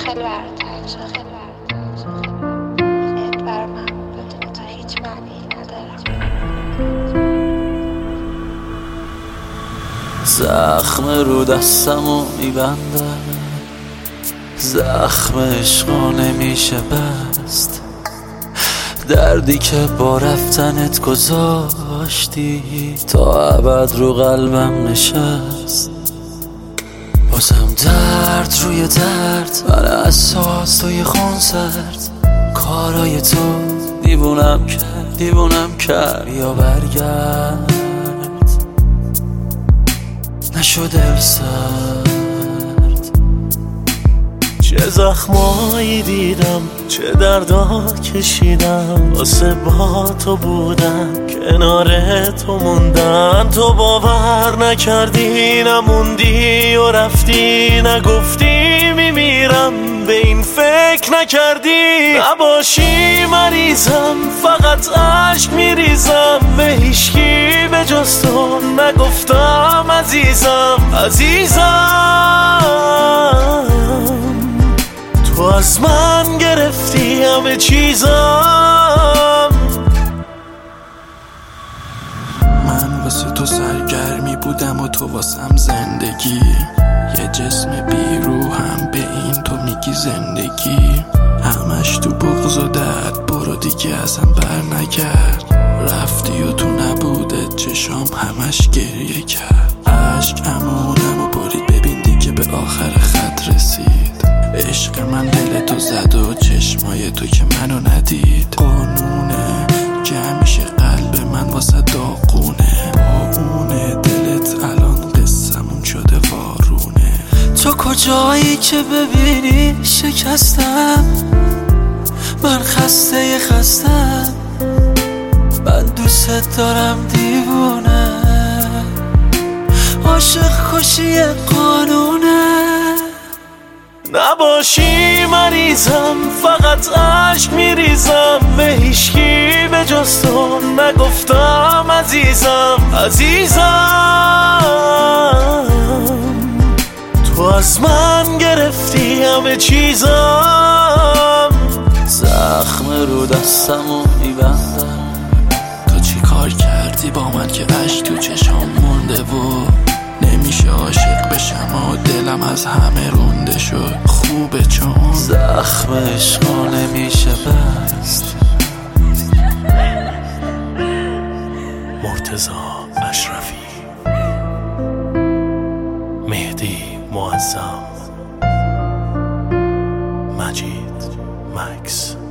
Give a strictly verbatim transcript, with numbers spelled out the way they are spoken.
خیلی برات تنگ خیلی برات بر من بدون تو هیچ معنی ندارم. زخم رو دستمو میبنده، زخم عشقا نمیشه بست، دردی که با رفتنت گذاشتی تا ابد رو قلبم نشست. بازم درد روی درد، من اساس توی خون سرد، کارای تو دیوونم کرد دیوونم کرد. یا برگرد نشو دل سرد. چه زخمایی دیدم، چه دردا کشیدم، واسه با تو بودم، کنار تو موندن. تو باور نکردی، نموندی و رفتی، نگفتی میمیرم، به این فکر نکردی. نباشی مریضم، فقط عشق میریزم، به هیچکی به جز تو نگفتم عزیزم عزیزم. تو از من گرفتی همه چیزم. من واسه تو سرگرمی بودم و تو واسم زندگی، یه جسم بیروحم، به این تو میگی زندگی. همش تو بغض و درد، برو دیگه ازم بر نگرد. رفتی و تو نبوده چشام همش گریه کرد. عشق عمودم و برید، ببین دیگه به آخر خط رسید. عشق من دل تو زد و چشمای تو که منو ندید. قانونه که همیشه قلب من واسه داغونه، با اونه دلت الان قصمون شده وارونه. تو کجایی که ببینی شکستم، من خسته خستم، من دوست دارم دیوونه. عاشق کشی قانونه. نباشی مریضم، فقط عشق میریزم، به هیچکی به جز تو نگفتم عزیزم عزیزم. تو از من گرفتی همه چیزم. زخم رو دستمو میبندم. تو چی کار کردی با من که عشق تو چشام مونده و نمیشه عاشق بشم و دلم از همه رونده شد. خوبه چون زخم عشقا نمیشه بست. مرتضی اشرفی، مهدی معظم، مجید مکس.